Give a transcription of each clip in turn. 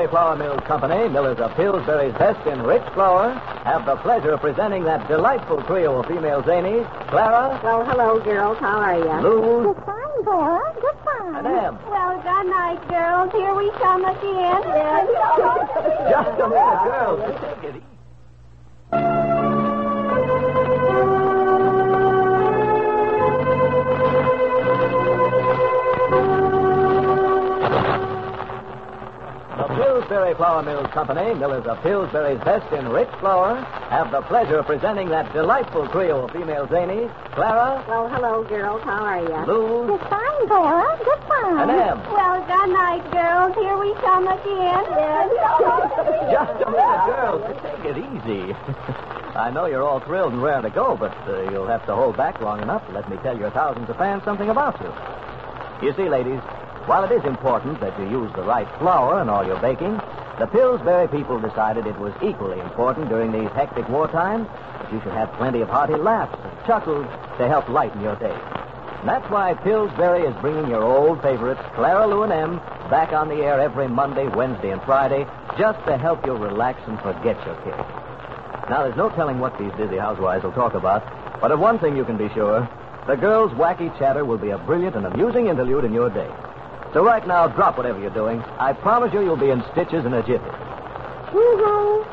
Pillsbury Flour Mills Company, millers of Pillsbury's best in rich flour, have the pleasure of presenting that delightful trio of female zanies, Clara. Well, hello, girls. How are you? Lou. Good fine, Clara. Good fine. And Em. Well, good night, girls. Here we come again. Just a minute, girls. Take it easy. The Pillsbury Flour Mills Company, millers of Pillsbury's best in rich flour, have the pleasure of presenting that delightful trio of female zanies, Clara. Well, hello, girls. How are you? Lou. Good fine, Clara. Good fine. And Em. Well, good night, girls. Here we come again. Just a minute, girls. Take it easy. I know you're all thrilled and raring to go, but you'll have to hold back long enough to let me tell your thousands of fans something about you. You see, ladies, while it is important that you use the right flour in all your baking, the Pillsbury people decided it was equally important during these hectic war times that you should have plenty of hearty laughs and chuckles to help lighten your day. And that's why Pillsbury is bringing your old favorites, Clara, Lou, and Em, back on the air every Monday, Wednesday, and Friday just to help you relax and forget your cares. Now, there's no telling what these busy housewives will talk about, but of one thing you can be sure. The girls' wacky chatter will be a brilliant and amusing interlude in your day. So right now, drop whatever you're doing. I promise you'll be in stitches in a jiffy. Girls,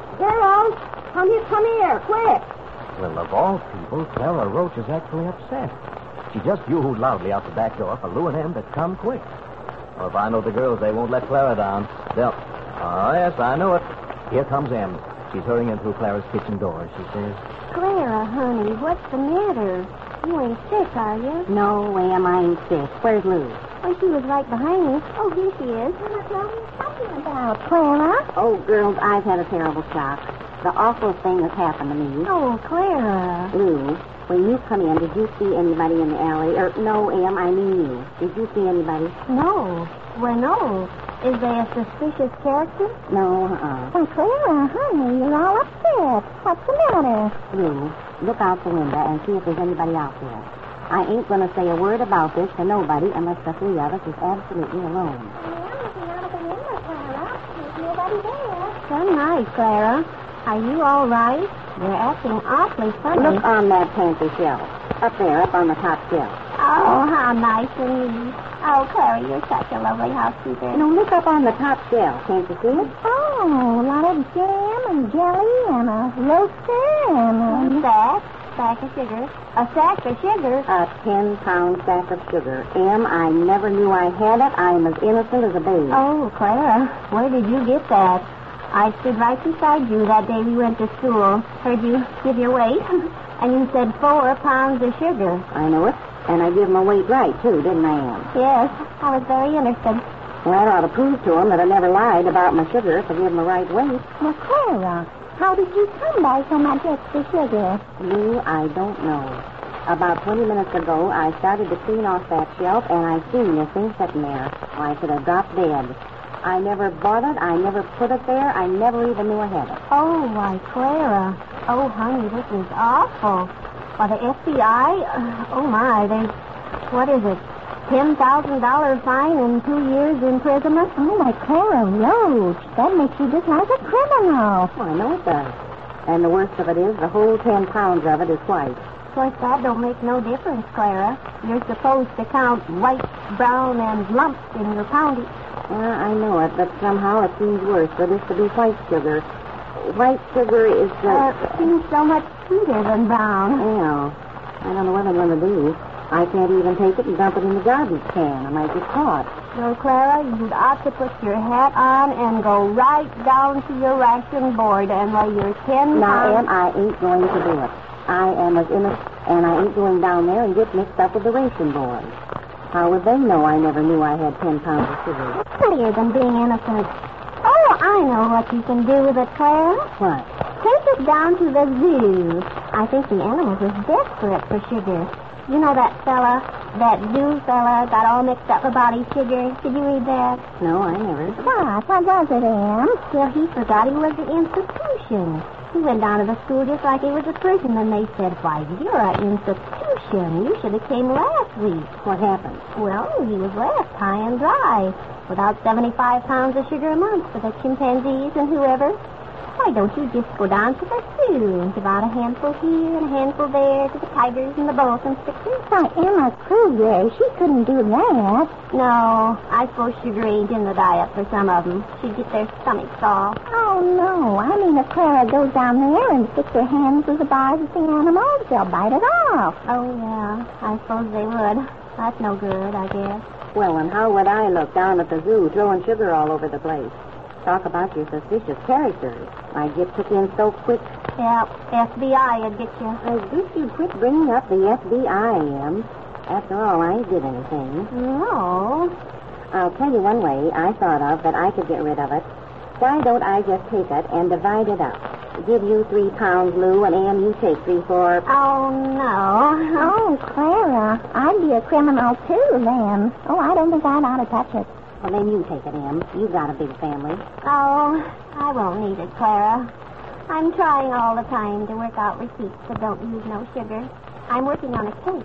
come here, quick. Well, of all people, Clara Roach is actually upset. She just yoo-hooed loudly out the back door for Lou and Em to come quick. Well, if I know the girls, they won't let Clara down. They'll... Oh, yes, I know it. Here comes Em. She's hurrying in through Clara's kitchen door. She says... Clara, honey, what's the matter? You ain't sick, are you? No, Em, I ain't sick. Where's Lou? Oh, she was right behind me. Oh, here she is. What are you talking about, Clara? Oh, girls, I've had a terrible shock. The awful thing that's happened to me. Oh, Clara. Lou, when you come in, did you see anybody in the alley? No, Em, I mean you. Did you see anybody? No. Well, no. Is there a suspicious character? No, Why, Clara, honey, you're all upset. What's the matter? Lou, look out the window and see if there's anybody out there. I ain't going to say a word about this to nobody unless the three of us is absolutely alone. I'm looking out of the window, Clara. There's nobody there. So nice, Clara. Are you all right? You're acting awfully funny. Look on that pantry shelf. Up there, up on the top shelf. Oh, how nice of you. Oh, Clara, you're such a lovely housekeeper. No, look up on the top shelf. Can't you see it? Oh, a lot of jam and jelly and a roaster and a sack of sugar. A sack of sugar? A 10-pound sack of sugar. Em, I never knew I had it. I'm as innocent as a babe. Oh, Clara, where did you get that? I stood right beside you that day we went to school. Heard you give your weight. And you said 4 pounds of sugar. I know it. And I give 'em a weight right, too, didn't I, Em? Yes, I was very interested. Well, that ought to prove to 'em that I never lied about my sugar to give 'em the right weight. Well, Clara, how did you come by so much extra sugar? Lou, I don't know. About 20 minutes ago, I started to clean off that shelf, and I seen this thing sitting there. Why, I could have dropped dead. I never bought it. I never put it there. I never even knew I had it. Oh, why, Clara. Oh, honey, this is awful. Why, the FBI, oh, my, there's, what is it, $10,000 fine and 2 years imprisonment? Oh, my Clara Roach, that makes you just like a criminal. Well, I know it does. And the worst of it is, the whole 10 pounds of it is white. Of course, that don't make no difference, Clara. You're supposed to count white, brown, and lumps in your poundage. I know it, but somehow it seems worse for this to be white sugar. White sugar is seems so much sweeter than brown. Well, I don't know what I'm going to do. I can't even take it and dump it in the garbage can. I might get caught. Well, Clara, you'd ought to put your hat on and go right down to your ration board and lay your 10 Now, pounds... Em, I ain't going to do it. I am as innocent, and I ain't going down there and get mixed up with the ration board. How would they know I never knew I had 10 pounds of sugar? It's prettier than being innocent. Oh, I know what you can do with it, Clara. What? Take it down to the zoo. I think the animals is desperate for sugar. You know that zoo fella got all mixed up about his sugar. Did you read that? No, I never. What was it, Em? Well, he forgot he was an institution. He went down to the school just like he was a prison, and they said, why, you're an institution. You should have came last week. What happened? Well, he was left high and dry. About 75 pounds of sugar a month for the chimpanzees and whoever. Why don't you just go down to the zoo and give out a handful here and a handful there to the tigers and the boa constrictors? Why, Emma Kruger, she couldn't do that. No, I suppose sugar ain't in the diet for some of them. She'd get their stomachs all. Oh, no. I mean, if Clara goes down there and sticks her hands through the bars of the animals, they'll bite it off. Oh, yeah, I suppose they would. That's no good, I guess. Well, and how would I look down at the zoo throwing sugar all over the place? Talk about your suspicious characters. I'd get took in so quick. Yeah, FBI would get you. I wish you'd quit bringing up the FBI, Em. After all, I ain't did anything. No. I'll tell you one way I thought of that I could get rid of it. Why don't I just take it and divide it up? Give you 3 pounds, Lou, and Em, you take 3 for... Oh, no. Oh, Clara, I'd be a criminal, too, then. Oh, I don't think I'd ought to touch it. Well, then you take it, Em. You've got a big family. Oh, I won't need it, Clara. I'm trying all the time to work out receipts that don't use no sugar. I'm working on a cake.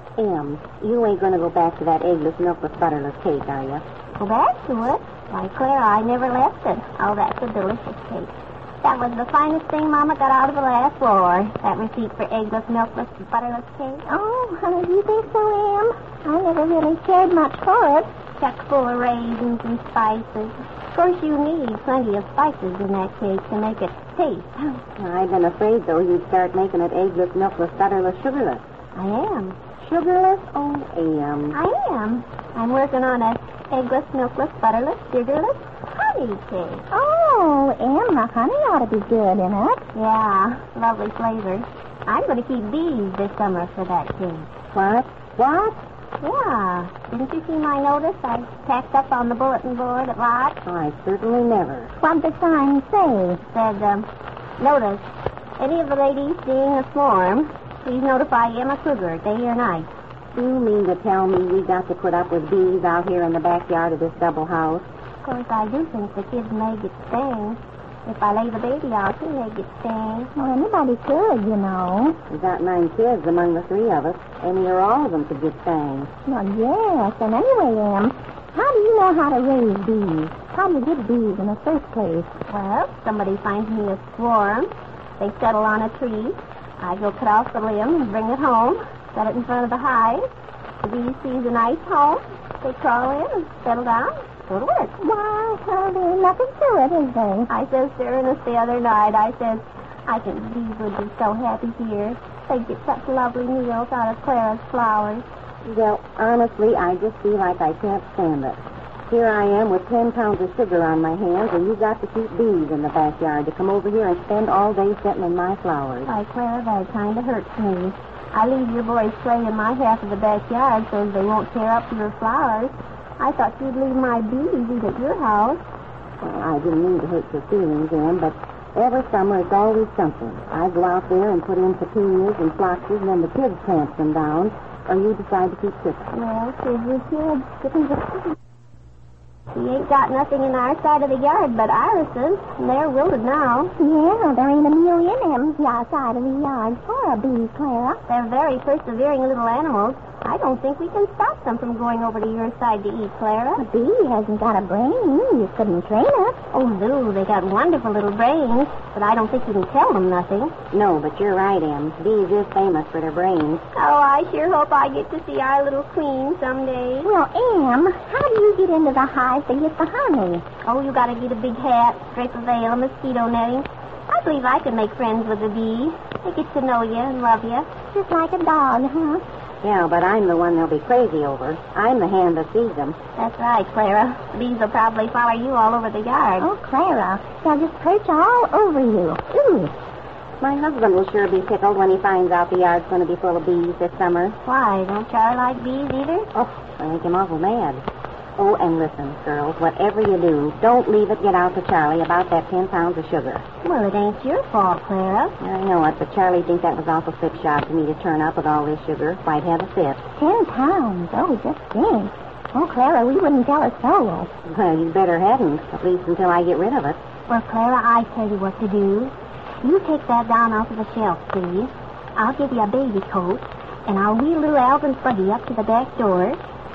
Em, you ain't going to go back to that eggless, milkless, butterless cake, are you? Go back to it? Why, Clara, I never left it. Oh, that's a delicious cake. That was the finest thing Mama got out of the last war. That receipt for eggless, milkless, butterless cake. Oh, you think so, Em? I never really cared much for it. Chock full of raisins and spices. Of course, you need plenty of spices in that cake to make it taste. I've been afraid, though, you'd start making it eggless, milkless, butterless, sugarless. I am. Sugarless? Oh, Em. I am. I'm working on a eggless, milkless, butterless, sugarless honey cake. Oh, Em, the honey ought to be good in it. Yeah, lovely flavor. I'm going to keep bees this summer for that cake. What? What? Yeah. Didn't you see my notice I tacked up on the bulletin board at Lodge? I certainly never. What'd the sign say? It said, notice, any of the ladies seeing a swarm, please notify Emma Kruger, day or night. Do you mean to tell me we got to put up with bees out here in the backyard of this double house? Of course, I do think the kids may get stung. If I lay the baby out, he may get stung. Well, anybody could, you know. We've got 9 kids among the 3 of us. Any or all of them could get stung. Well, yes. And anyway, Em, how do you know how to raise bees? How do you get bees in the first place? Well, somebody finds me a swarm. They settle on a tree. I go cut off the limb and bring it home, set it in front of the hive. The bee sees a nice home. They crawl in and settle down. Go to work. Why, there's nothing to it, is there? I says to Ernest the other night, I says, I think bees would be so happy here. They'd get such lovely meals out of Clara's flowers. Well, honestly, I just feel like I can't stand it. Here I am with 10 pounds of sugar on my hands, and you got to keep bees in the backyard to come over here and spend all day sitting in my flowers. Why, Clara, that kind of hurts me. I leave your boys play in my half of the backyard so they won't tear up your flowers. I thought you'd leave my bees eat at your house. Well, I didn't mean to hurt your feelings, Em, but every summer it's always something. I go out there and put in petunias and phloxes, and then the kids tramp them down, or you decide to keep cooking. Well, kids are kids. Chickens are chickens. We ain't got nothing in our side of the yard but irises, and they're wilted now. Yeah, there ain't a million M's outside of the yard for a bee, Clara. They're very persevering little animals. I don't think we can stop them from going over to your side to eat, Clara. A bee hasn't got a brain. You couldn't train it. Oh, Lou, they got wonderful little brains, but I don't think you can tell them nothing. No, but you're right, Em. Bees is famous for their brains. Oh, I sure hope I get to see our little queen someday. Well, Em, how do you get into the hive to get the honey? Oh, you gotta get a big hat, drape a veil, and mosquito netting. I believe I can make friends with the bee. They get to know you and love you. Just like a dog, huh? Yeah, but I'm the one they'll be crazy over. I'm the hand that feeds them. That's right, Clara. The bees will probably follow you all over the yard. Oh, Clara, they'll just perch all over you. Ooh. My husband will sure be tickled when he finds out the yard's going to be full of bees this summer. Why, don't Charlie like bees either? Oh, I make him awful mad. Oh, and listen, girls, whatever you do, don't leave it get out to Charlie about that 10 pounds of sugar. Well, it ain't your fault, Clara. I know it, but Charlie thinks that was awful thick shot for me to turn up with all this sugar. Might have a fit. 10 pounds? Oh, just think. Oh, Clara, we wouldn't tell a soul. Well, you better hadn't, at least until I get rid of it. Well, Clara, I tell you what to do. You take that down off of the shelf, please. I'll give you a baby coat, and I'll wheel little Alvin's buggy up to the back door.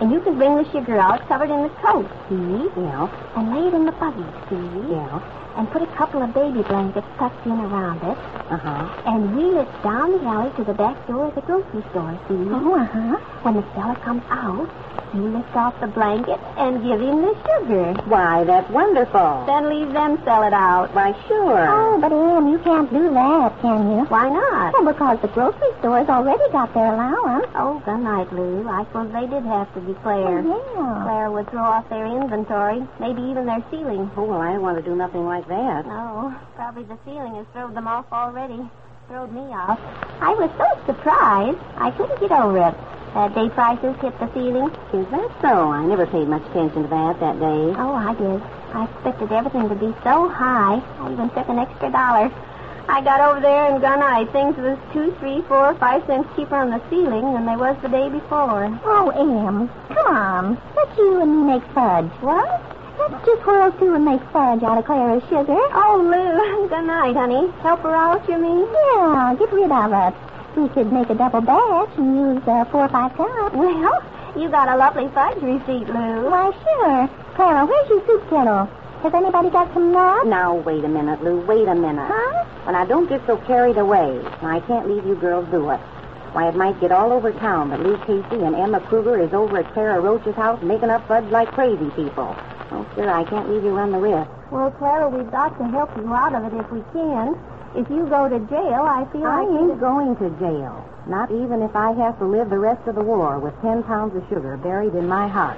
And you can bring the sugar out covered in the toast, see? Yeah. And lay it in the buggy, see? Yeah. And put a couple of baby blankets tucked in around it. Uh-huh. And wheel it down the alley to the back door of the grocery store, see? Oh, uh-huh. When the fella comes out, you lift off the blanket and give him the sugar. Why, that's wonderful. Then leave them sell it out. Why, sure. Oh, but Em, you can't do that, can you? Why not? Well, because the grocery store's already got their allowance. Oh, good night, Lou. I suppose they did have to declare. Oh, yeah. Claire would throw off their inventory, maybe even their ceiling. Oh, well, I don't want to do nothing like that. No, probably the ceiling has thrown them off already. Throwed me off. I was so surprised, I couldn't get over it. That day prices hit the ceiling. Is that so? I never paid much attention to that day. Oh, I did. I expected everything to be so high. I even took an extra $1. I got over there and gunite. Things was 2, 3, 4, 5 cents cheaper on the ceiling than they was the day before. Oh, Em, come on. Let's you and me make fudge. What? Let's just whirl through and make fudge out of Clara's sugar. Oh, Lou, good night, honey. Help her out, you mean? Yeah, get rid of it. We could make a double batch and use 4 or 5 cups. Well, you got a lovely fudge receipt, Lou. Why, sure. Clara, where's your soup kettle? Has anybody got some nuts? Now, wait a minute, Lou. Wait a minute. Huh? Well, now, don't get so carried away. I can't leave you girls do it. Why, it might get all over town that Lou Casey and Emma Kruger is over at Clara Roach's house making up fudge like crazy people. Oh, sir, I can't leave you run the risk. Well, Clara, we've got to help you out of it if we can. If you go to jail, I feel I like... ain't going to jail. Not even if I have to live the rest of the war with 10 pounds of sugar buried in my heart.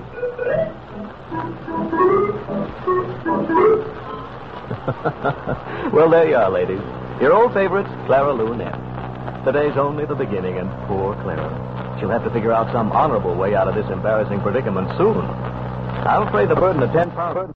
Well, there you are, ladies. Your old favorites, Clara, Lou, and Em. Today's only the beginning, and poor Clara. She'll have to figure out some honorable way out of this embarrassing predicament soon. I'm afraid the burden of 10 pounds...